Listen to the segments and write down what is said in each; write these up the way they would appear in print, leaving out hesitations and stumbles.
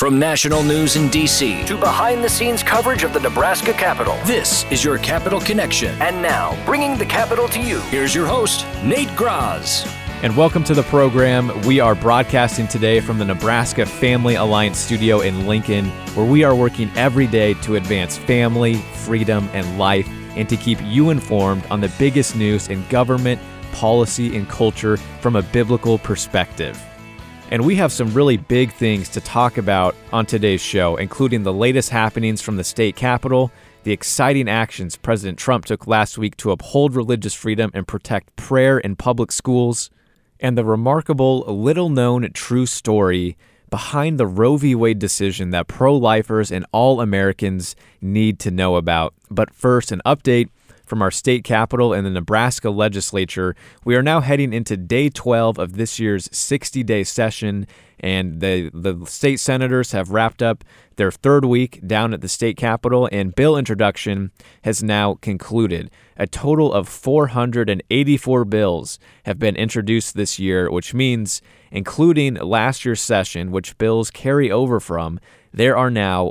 From national news in D.C. to behind-the-scenes coverage of the Nebraska Capitol, this is your Capitol Connection. And now, bringing the Capitol to you, here's your host, Nate Graz. And welcome to the program. We are broadcasting today from the Nebraska Family Alliance studio in Lincoln, where we are working every day to advance family, freedom, and life, and to keep you informed on the biggest news in government, policy, and culture from a biblical perspective. And we have some really big things to talk about on today's show, including the latest happenings from the state capitol, the exciting actions President Trump took last week to uphold religious freedom and protect prayer in public schools, and the remarkable, little-known true story behind the Roe v. Wade decision that pro-lifers and all Americans need to know about. But first, an update from our state capitol and the Nebraska legislature. We are now heading into day 12 of this year's 60-day session, and the state senators have wrapped up their third week down at the state capitol, and bill introduction has now concluded. A total of 484 bills have been introduced this year, which means, including last year's session, which bills carry over from, there are now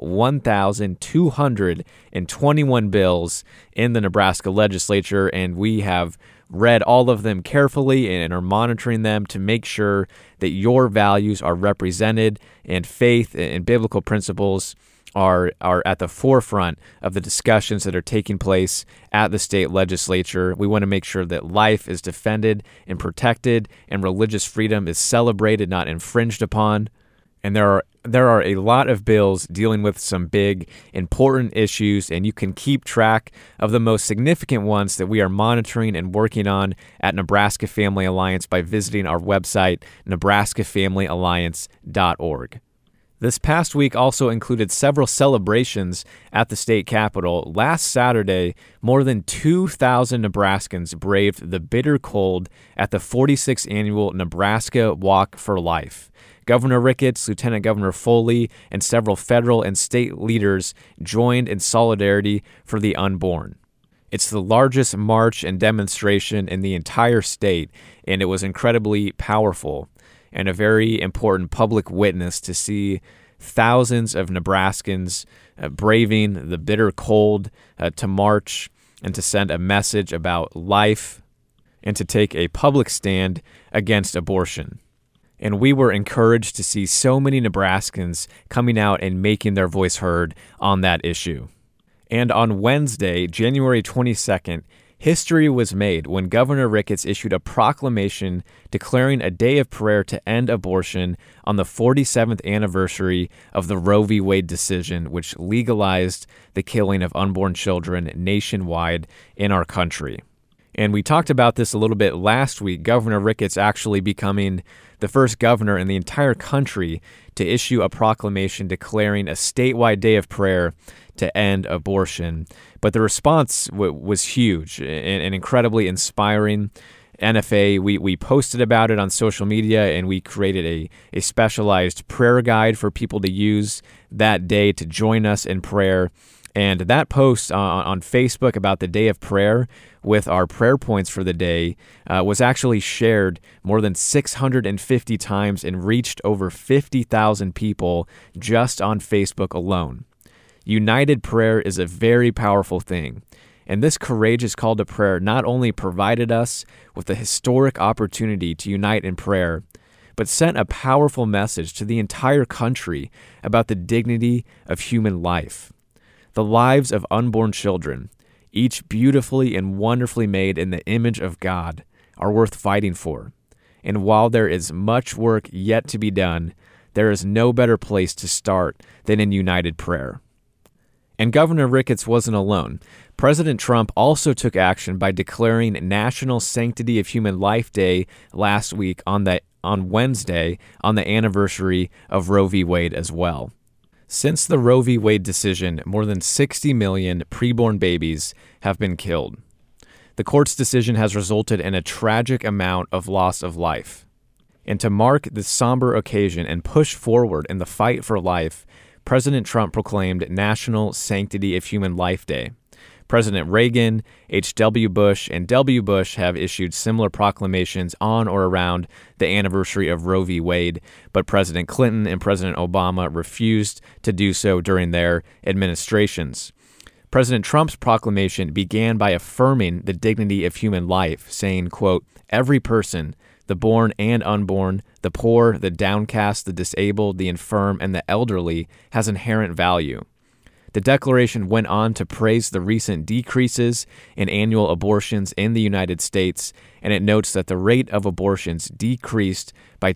1,221 bills in the Nebraska legislature, and we have read all of them carefully and are monitoring them to make sure that your values are represented and faith and biblical principles are at the forefront of the discussions that are taking place at the state legislature. We want to make sure that life is defended and protected and religious freedom is celebrated, not infringed upon. And there are a lot of bills dealing with some big, important issues, and you can keep track of the most significant ones that we are monitoring and working on at Nebraska Family Alliance by visiting our website, nebraskafamilyalliance.org. This past week also included several celebrations at the state capitol. Last Saturday, more than 2,000 Nebraskans braved the bitter cold at the 46th annual Nebraska Walk for Life. Governor Ricketts, Lieutenant Governor Foley, and several federal and state leaders joined in solidarity for the unborn. It's the largest march and demonstration in the entire state, and it was incredibly powerful and a very important public witness to see thousands of Nebraskans braving the bitter cold to march and to send a message about life and to take a public stand against abortion. And we were encouraged to see so many Nebraskans coming out and making their voice heard on that issue. And on Wednesday, January 22nd, history was made when Governor Ricketts issued a proclamation declaring a day of prayer to end abortion on the 47th anniversary of the Roe v. Wade decision, which legalized the killing of unborn children nationwide in our country. And we talked about this a little bit last week, Governor Ricketts actually becoming the first governor in the entire country to issue a proclamation declaring a statewide day of prayer to end abortion. But the response was huge and incredibly inspiring. NFA, we posted about it on social media, and we created a specialized prayer guide for people to use that day to join us in prayer. And that post on Facebook about the day of prayer with our prayer points for the day was actually shared more than 650 times and reached over 50,000 people just on Facebook alone. United prayer is a very powerful thing. And this courageous call to prayer not only provided us with a historic opportunity to unite in prayer, but sent a powerful message to the entire country about the dignity of human life. The lives of unborn children, each beautifully and wonderfully made in the image of God, are worth fighting for. And while there is much work yet to be done, there is no better place to start than in united prayer. And Governor Ricketts wasn't alone. President Trump also took action by declaring National Sanctity of Human Life Day last week on Wednesday, on the anniversary of Roe v. Wade as well. Since the Roe v. Wade decision, more than 60 million preborn babies have been killed. The court's decision has resulted in a tragic amount of loss of life. And to mark this somber occasion and push forward in the fight for life, President Trump proclaimed National Sanctity of Human Life Day. President Reagan, H.W. Bush, and W. Bush have issued similar proclamations on or around the anniversary of Roe v. Wade, but President Clinton and President Obama refused to do so during their administrations. President Trump's proclamation began by affirming the dignity of human life, saying, quote, "Every person, the born and unborn, the poor, the downcast, the disabled, the infirm, and the elderly, has inherent value." The declaration went on to praise the recent decreases in annual abortions in the United States, and it notes that the rate of abortions decreased by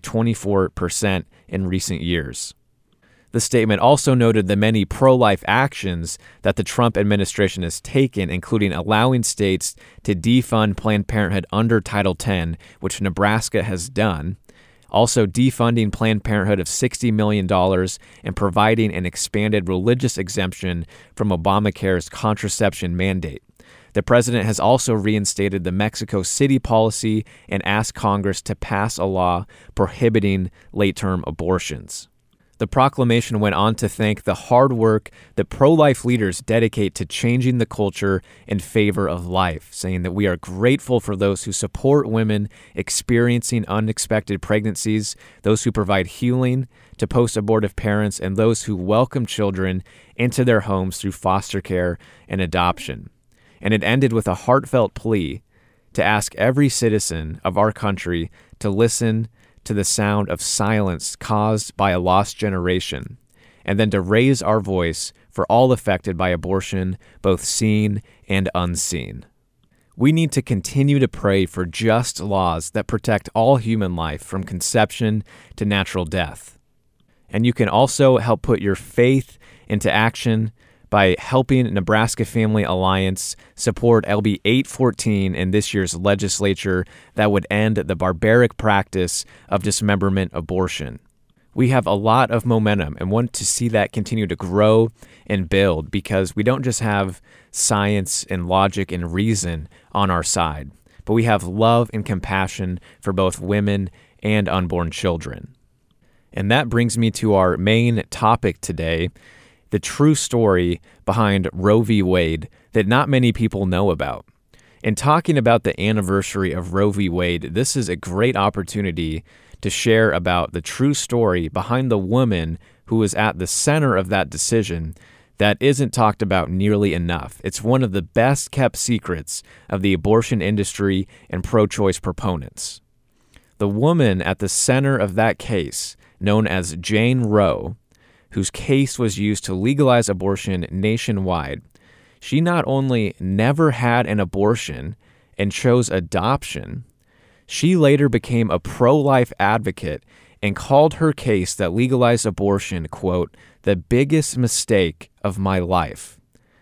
24% in recent years. The statement also noted the many pro-life actions that the Trump administration has taken, including allowing states to defund Planned Parenthood under Title X, which Nebraska has done, also defunding Planned Parenthood of $60 million and providing an expanded religious exemption from Obamacare's contraception mandate. The president has also reinstated the Mexico City policy and asked Congress to pass a law prohibiting late-term abortions. The proclamation went on to thank the hard work that pro-life leaders dedicate to changing the culture in favor of life, saying that we are grateful for those who support women experiencing unexpected pregnancies, those who provide healing to post-abortive parents, and those who welcome children into their homes through foster care and adoption. And it ended with a heartfelt plea to ask every citizen of our country to listen to the sound of silence caused by a lost generation, and then to raise our voice for all affected by abortion, both seen and unseen. We need to continue to pray for just laws that protect all human life from conception to natural death. And you can also help put your faith into action by helping Nebraska Family Alliance support LB 814 in this year's legislature that would end the barbaric practice of dismemberment abortion. We have a lot of momentum and want to see that continue to grow and build because we don't just have science and logic and reason on our side, but we have love and compassion for both women and unborn children. And that brings me to our main topic today, the true story behind Roe v. Wade that not many people know about. In talking about the anniversary of Roe v. Wade, this is a great opportunity to share about the true story behind the woman who was at the center of that decision that isn't talked about nearly enough. It's one of the best kept secrets of the abortion industry and pro-choice proponents. The woman at the center of that case, known as Jane Roe, whose case was used to legalize abortion nationwide, she not only never had an abortion and chose adoption, she later became a pro-life advocate and called her case that legalized abortion, quote, "the biggest mistake of my life."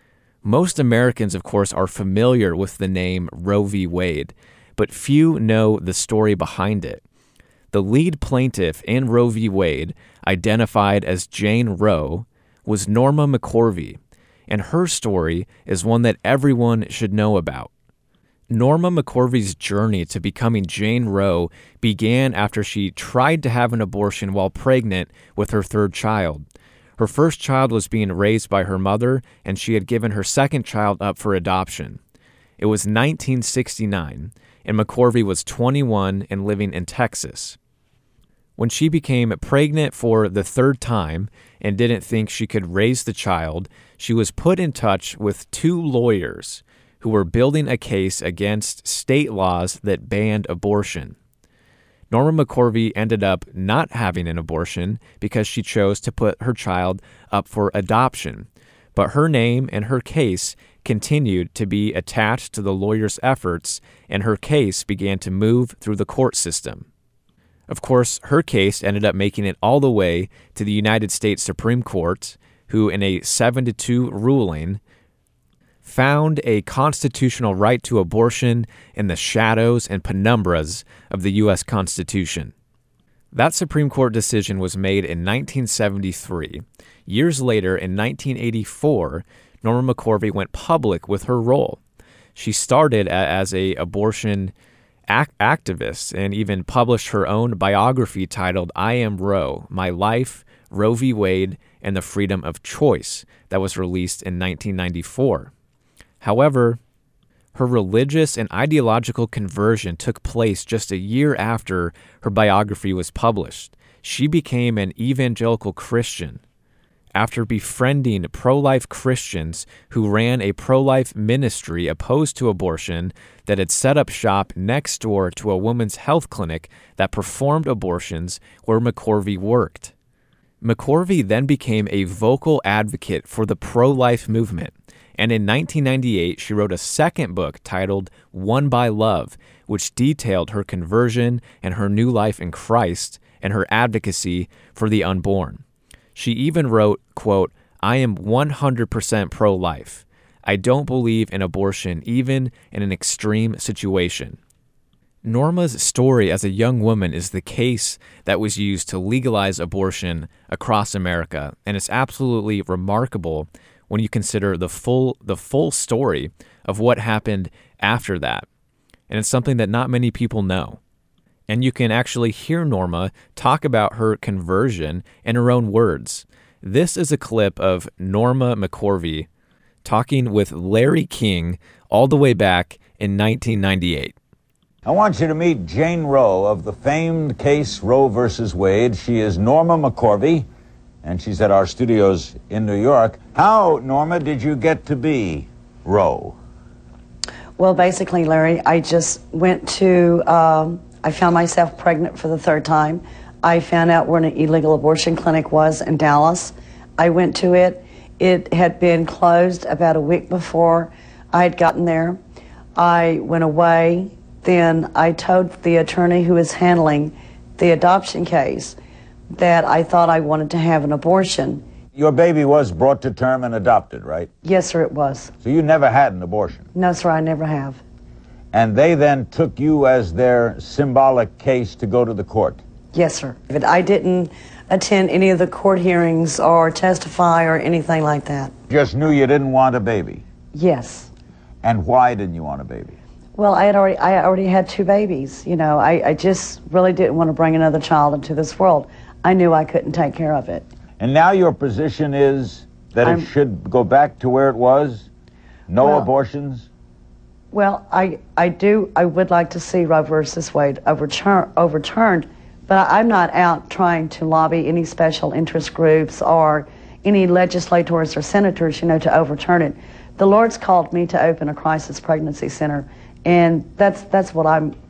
Most Americans, of course, are familiar with the name Roe v. Wade, but few know the story behind it. The lead plaintiff in Roe v. Wade, identified as Jane Roe, was Norma McCorvey, and her story is one that everyone should know about. Norma McCorvey's journey to becoming Jane Roe began after she tried to have an abortion while pregnant with her third child. Her first child was being raised by her mother, and she had given her second child up for adoption. It was 1969, and McCorvey was 21 and living in Texas. When she became pregnant for the third time and didn't think she could raise the child, she was put in touch with two lawyers who were building a case against state laws that banned abortion. Norma McCorvey ended up not having an abortion because she chose to put her child up for adoption, but her name and her case continued to be attached to the lawyers' efforts, and her case began to move through the court system. Of course, her case ended up making it all the way to the United States Supreme Court, who in a 7-2 ruling found a constitutional right to abortion in the shadows and penumbras of the U.S. Constitution. That Supreme Court decision was made in 1973. Years later, in 1984, Norma McCorvey went public with her role. She started as an abortion activist and even published her own biography titled I Am Roe, My Life, Roe v. Wade, and the Freedom of Choice that was released in 1994. However, her religious and ideological conversion took place just a year after her biography was published. She became an evangelical Christian after befriending pro-life Christians who ran a pro-life ministry opposed to abortion that had set up shop next door to a women's health clinic that performed abortions where McCorvey worked. McCorvey then became a vocal advocate for the pro-life movement, and in 1998 she wrote a second book titled Won by Love, which detailed her conversion and her new life in Christ and her advocacy for the unborn. She even wrote, quote, "I am 100% pro-life. I don't believe in abortion even in an extreme situation." Norma's story as a young woman is the case that was used to legalize abortion across America, and it's absolutely remarkable when you consider the full story of what happened after that. And it's something that not many people know. And you can actually hear Norma talk about her conversion in her own words. This is a clip of Norma McCorvey talking with Larry King all the way back in 1998. I want you to meet Jane Roe of the famed case Roe versus Wade. She is Norma McCorvey, and she's at our studios in New York. How, Norma, did you get to be Roe? Well, basically, Larry, I just went to, I found myself pregnant for the third time. I found out where an illegal abortion clinic was in Dallas. I went to it. It had been closed about a week before I had gotten there. I went away. Then I told the attorney who was handling the adoption case that I thought I wanted to have an abortion. Your baby was brought to term and adopted, right? Yes, sir, it was. So you never had an abortion? No, sir, I never have. And they then took you as their symbolic case to go to the court? Yes, sir. But I didn't attend any of the court hearings or testify or anything like that. Just knew you didn't want a baby? Yes. And why didn't you want a baby? Well, I already had two babies. You know, I just really didn't want to bring another child into this world. I knew I couldn't take care of it. And now your position is that it should go back to where it was? No abortions? Well, I would like to see Roe versus Wade overturned, but I'm not out trying to lobby any special interest groups or any legislators or senators, you know, to overturn it. The Lord's called me to open a crisis pregnancy center, and that's what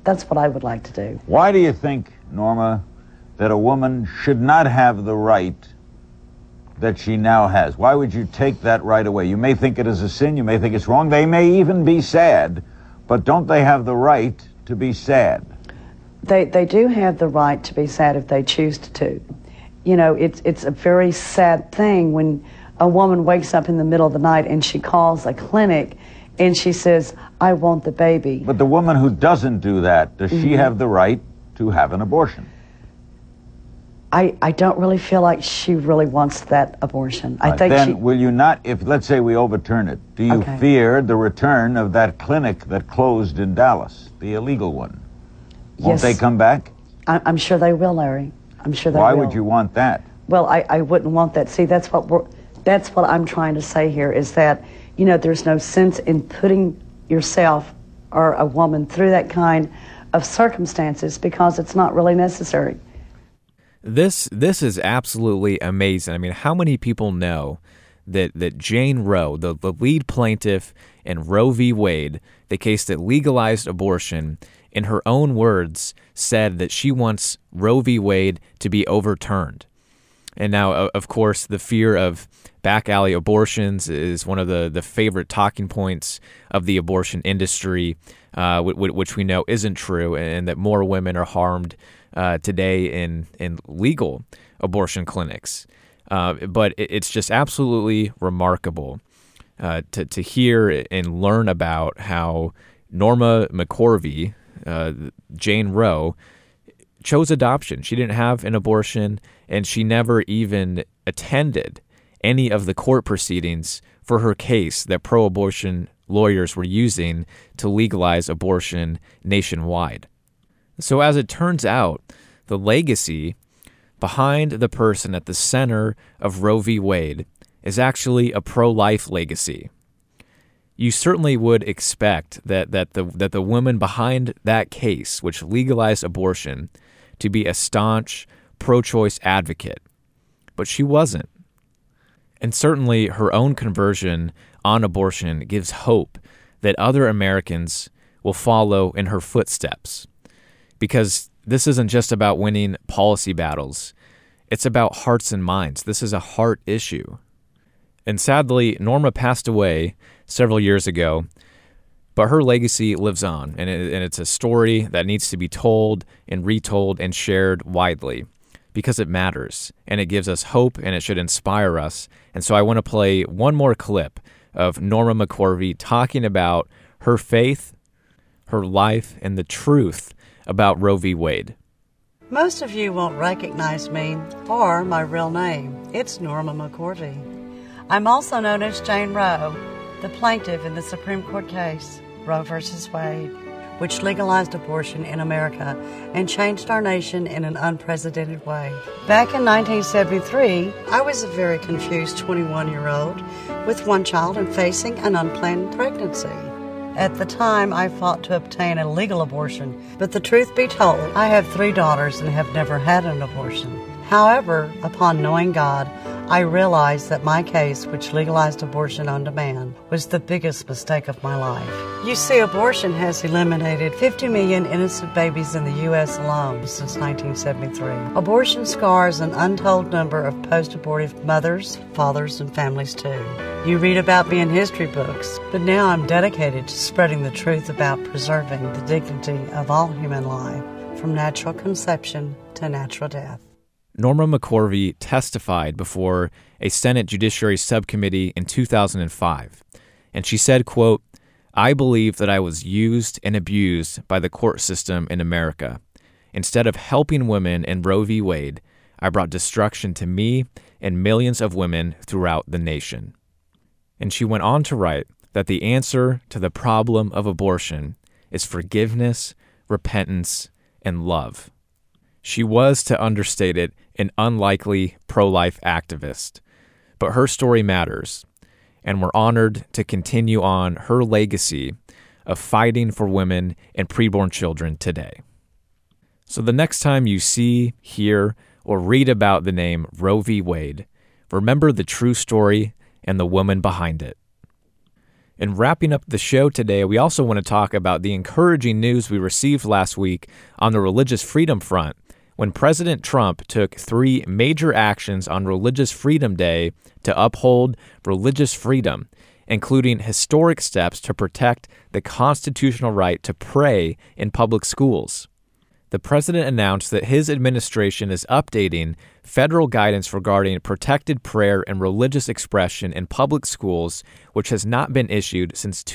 I would like to do. Why do you think, Norma, that a woman should not have the right that she now has? Why would you take that right away? You may think it is a sin, you may think it's wrong, they may even be sad, but don't they have the right to be sad? They do have the right to be sad if they choose to. You know, it's a very sad thing when a woman wakes up in the middle of the night and she calls a clinic and she says, "I want the baby." But the woman who doesn't do that, does she have the right to have an abortion? I don't really feel like she really wants that abortion. I think then will you not, if let's say we overturn it, do you fear the return of that clinic that closed in Dallas, the illegal one? Won't they come back? I'm sure they will, Larry. I'm sure they will. Why would you want that? Well, I wouldn't want that. See, that's what I'm trying to say here is that, you know, there's no sense in putting yourself or a woman through that kind of circumstances because it's not really necessary. This is absolutely amazing. I mean, how many people know that Jane Roe, the lead plaintiff in Roe v. Wade, the case that legalized abortion, in her own words, said that she wants Roe v. Wade to be overturned? And now, of course, the fear of back alley abortions is one of the favorite talking points of the abortion industry, which we know isn't true, and that more women are harmed today in legal abortion clinics. But it's just absolutely remarkable to hear and learn about how Norma McCorvey, Jane Roe, chose adoption. She didn't have an abortion, and she never even attended any of the court proceedings for her case that pro-abortion lawyers were using to legalize abortion nationwide. So as it turns out, the legacy behind the person at the center of Roe v. Wade is actually a pro-life legacy. you certainly would expect that the woman behind that case, which legalized abortion, to be a staunch pro-choice advocate. But she wasn't. And certainly her own conversion on abortion gives hope that other Americans will follow in her footsteps. Because this isn't just about winning policy battles. It's about hearts and minds. This is a heart issue. And sadly, Norma passed away several years ago, but her legacy lives on, and it's a story that needs to be told and retold and shared widely because it matters, and it gives us hope, and it should inspire us. And so I want to play one more clip of Norma McCorvey talking about her faith, her life, and the truth about Roe v. Wade. Most of you won't recognize me or my real name. It's Norma McCorvey. I'm also known as Jane Roe, the plaintiff in the Supreme Court case, Roe v. Wade, which legalized abortion in America and changed our nation in an unprecedented way. Back in 1973, I was a very confused 21-year-old with one child and facing an unplanned pregnancy. At the time, I fought to obtain a legal abortion, but the truth be told, I have 3 daughters and have never had an abortion. However, upon knowing God, I realized that my case, which legalized abortion on demand, was the biggest mistake of my life. You see, abortion has eliminated 50 million innocent babies in the U.S. alone since 1973. Abortion scars an untold number of post-abortive mothers, fathers, and families too. You read about me in history books, but now I'm dedicated to spreading the truth about preserving the dignity of all human life, from natural conception to natural death. Norma McCorvey testified before a Senate Judiciary Subcommittee in 2005, and she said, quote, "I believe that I was used and abused by the court system in America. Instead of helping women in Roe v. Wade, I brought destruction to me and millions of women throughout the nation." And she went on to write that the answer to the problem of abortion is forgiveness, repentance, and love. She was, to understate it, an unlikely pro-life activist. But her story matters, and we're honored to continue on her legacy of fighting for women and preborn children today. So the next time you see, hear, or read about the name Roe v. Wade, remember the true story and the woman behind it. In wrapping up the show today, we also want to talk about the encouraging news we received last week on the religious freedom front, when President Trump took 3 major actions on Religious Freedom Day to uphold religious freedom, including historic steps to protect the constitutional right to pray in public schools. The president announced that his administration is updating federal guidance regarding protected prayer and religious expression in public schools, which has not been issued since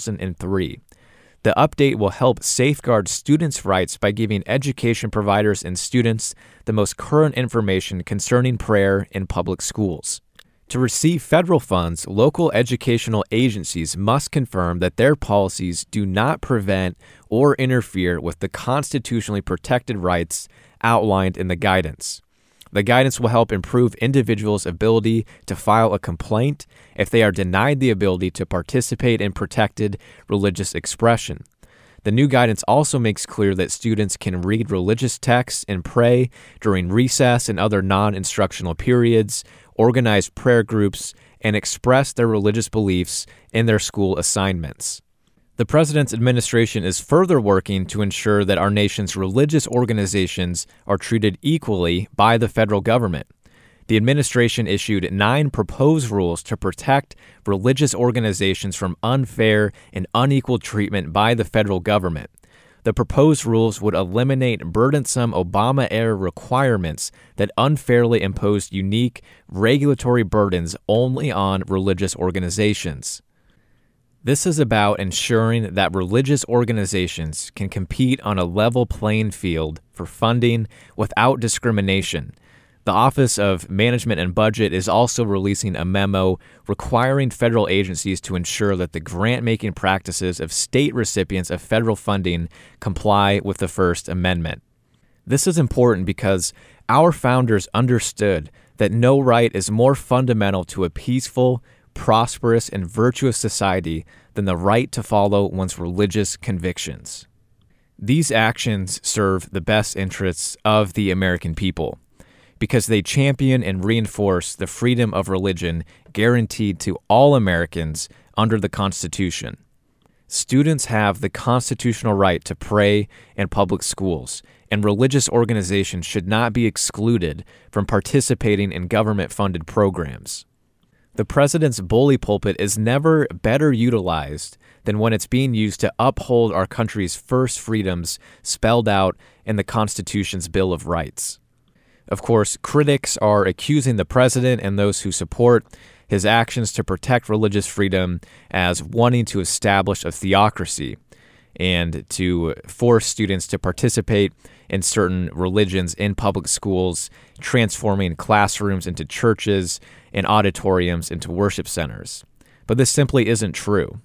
2003. The update will help safeguard students' rights by giving education providers and students the most current information concerning prayer in public schools. To receive federal funds, local educational agencies must confirm that their policies do not prevent or interfere with the constitutionally protected rights outlined in the guidance. The guidance will help improve individuals' ability to file a complaint if they are denied the ability to participate in protected religious expression. The new guidance also makes clear that students can read religious texts and pray during recess and other non-instructional periods, organize prayer groups, and express their religious beliefs in their school assignments. The president's administration is further working to ensure that our nation's religious organizations are treated equally by the federal government. The administration issued 9 proposed rules to protect religious organizations from unfair and unequal treatment by the federal government. The proposed rules would eliminate burdensome Obama-era requirements that unfairly imposed unique regulatory burdens only on religious organizations. This is about ensuring that religious organizations can compete on a level playing field for funding without discrimination. The Office of Management and Budget is also releasing a memo requiring federal agencies to ensure that the grant-making practices of state recipients of federal funding comply with the First Amendment. This is important because our founders understood that no right is more fundamental to a peaceful, prosperous, and virtuous society than the right to follow one's religious convictions. These actions serve the best interests of the American people because they champion and reinforce the freedom of religion guaranteed to all Americans under the Constitution. Students have the constitutional right to pray in public schools, and religious organizations should not be excluded from participating in government-funded programs. The president's bully pulpit is never better utilized than when it's being used to uphold our country's first freedoms spelled out in the Constitution's Bill of Rights. Of course, critics are accusing the president and those who support his actions to protect religious freedom as wanting to establish a theocracy and to force students to participate in certain religions in public schools, transforming classrooms into churches and auditoriums into worship centers. But this simply isn't true.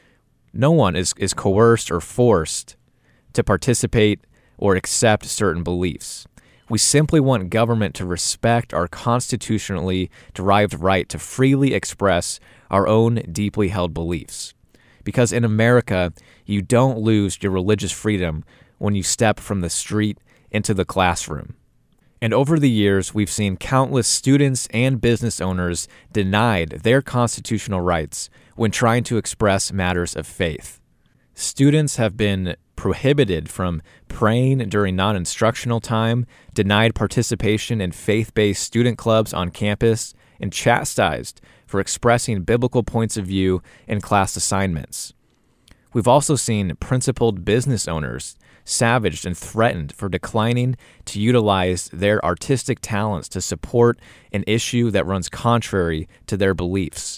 No one is coerced or forced to participate or accept certain beliefs. We simply want government to respect our constitutionally derived right to freely express our own deeply held beliefs. Because in America, you don't lose your religious freedom when you step from the street into the classroom. And over the years, we've seen countless students and business owners denied their constitutional rights when trying to express matters of faith. Students have been prohibited from praying during non-instructional time, denied participation in faith-based student clubs on campus, and chastised for expressing biblical points of view in class assignments. We've also seen principled business owners savaged and threatened for declining to utilize their artistic talents to support an issue that runs contrary to their beliefs.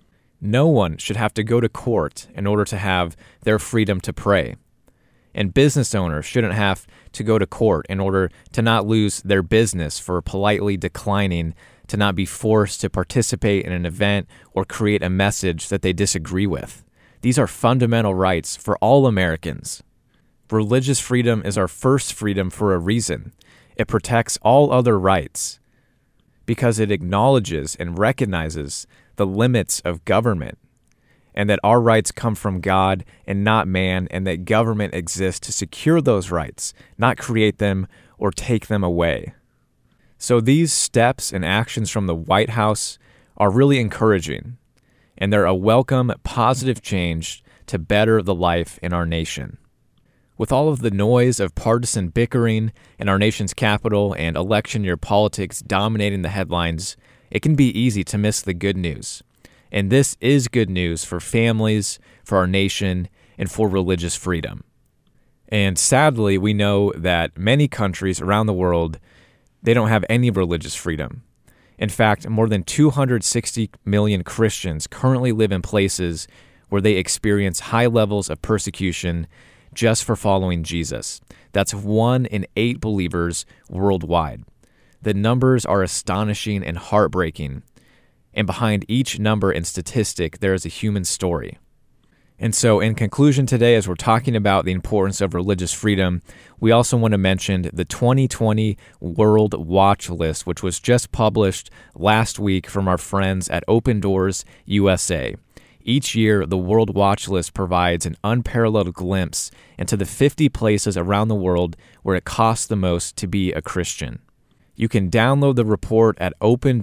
No one should have to go to court in order to have their freedom to pray. And business owners shouldn't have to go to court in order to not lose their business for politely declining to not be forced to participate in an event or create a message that they disagree with. These are fundamental rights for all Americans. Religious freedom is our first freedom for a reason. It protects all other rights because it acknowledges and recognizes the limits of government, and that our rights come from God and not man, and that government exists to secure those rights, not create them or take them away. So these steps and actions from the White House are really encouraging, and they're a welcome, positive change to better the life in our nation. With all of the noise of partisan bickering in our nation's capital and election year politics dominating the headlines, it can be easy to miss the good news. And this is good news for families, for our nation, and for religious freedom. And sadly, we know that many countries around the world, they don't have any religious freedom. In fact, more than 260 million Christians currently live in places where they experience high levels of persecution just for following Jesus. That's 1 in 8 believers worldwide. The numbers are astonishing and heartbreaking. And behind each number and statistic, there is a human story. And so in conclusion today, as we're talking about the importance of religious freedom, we also want to mention the 2020 World Watch List, which was just published last week from our friends at Open Doors USA. Each year, the World Watch List provides an unparalleled glimpse into the 50 places around the world where it costs the most to be a Christian. You can download the report at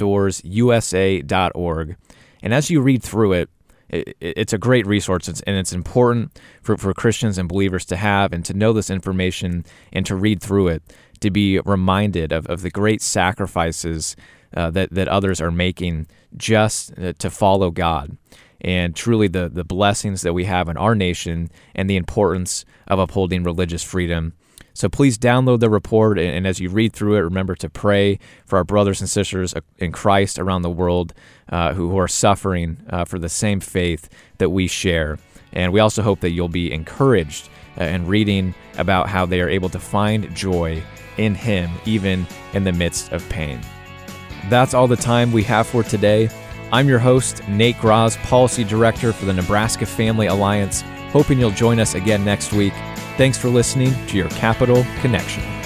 opendoorsusa.org. And as you read through it, it's a great resource, and it's important for Christians and believers to have and to know this information and to read through it, to be reminded of the great sacrifices that others are making just to follow God, and truly the blessings that we have in our nation and the importance of upholding religious freedom. So please download the report, and as you read through it, remember to pray for our brothers and sisters in Christ around the world who are suffering for the same faith that we share. And we also hope that you'll be encouraged in reading about how they are able to find joy in Him, even in the midst of pain. That's all the time we have for today. I'm your host, Nate Graz, Policy Director for the Nebraska Family Alliance, hoping you'll join us again next week. Thanks for listening to your Capital Connection.